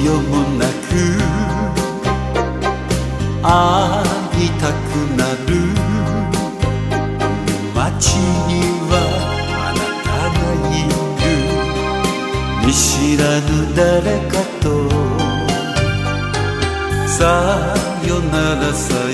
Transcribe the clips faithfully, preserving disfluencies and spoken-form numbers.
よもなく会いたくなる街にはあなたがいる。見知らぬ誰かとさよならさえ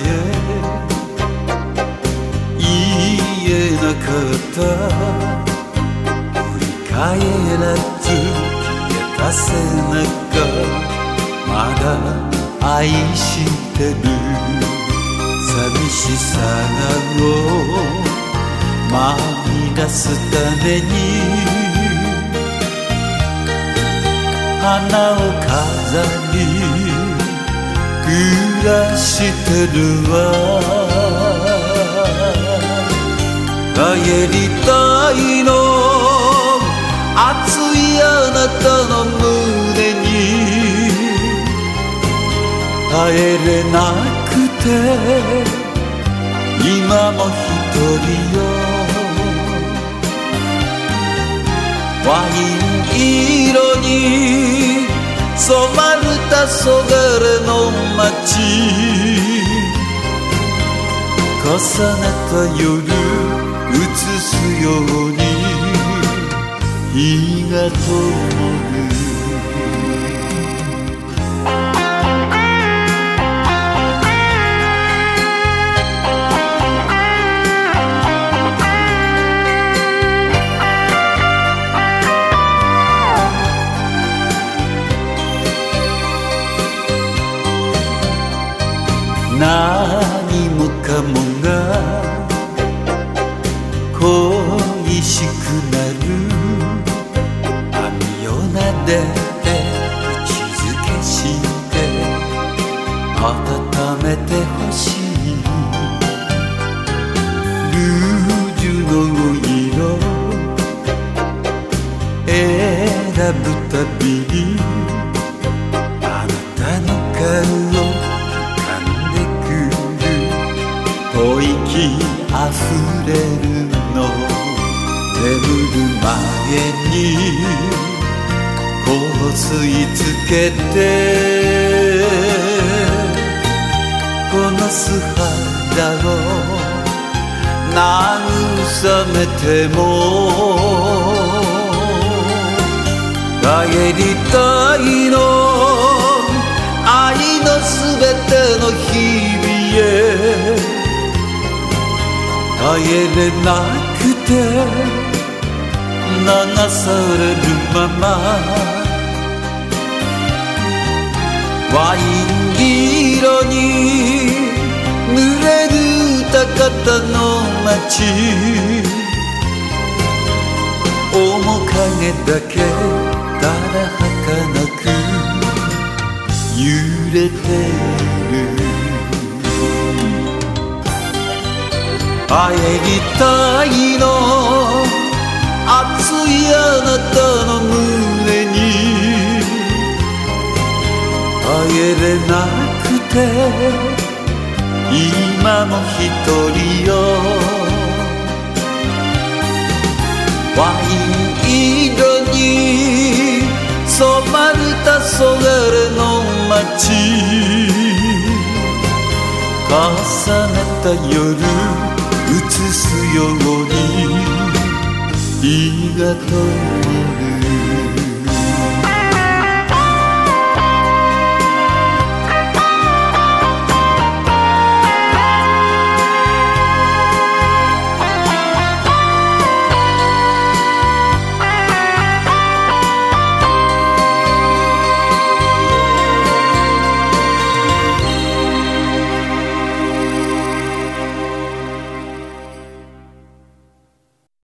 言えなかった。振り返らず消えた背中まだ愛してる。寂しさをまみ出すために花を飾り暮らしてるわ。帰りたいの熱いあなたの胸に帰れなくて今も一人よ。ワイン色に染まる黄昏の街重ねた夜映すように日が灯る。何もかもが恋しくなる。網をなでて口づけして温めてほしい。ルージュの色選ぶたびにあなたの顔を吐息あふれるの。眠る前に香水つけてこの素肌を慰めても帰りたいの。愛のすべての日々へ帰れなくて流されるままワイン色に濡れる高田の街面影だけただ儚く揺れている。会いたいの熱いあなたの胸に帰れなくて今も一人よ。ワイン色に染まる黄昏の街重ねた夜映すように日が灯る。